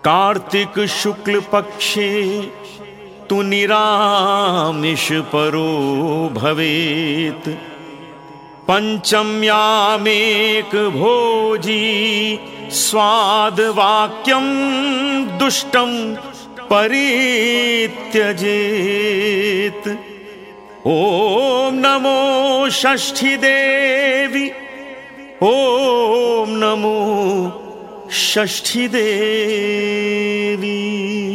कार्तिक शुक्ल पक्षे तु निरामिष परो भवेत्। पंचम्यामेक भोजी स्वादवाक्यं दुष्टं परित्यजेत्। ॐ नमो षष्ठी देवी, ॐ नमो षष्ठी देवी।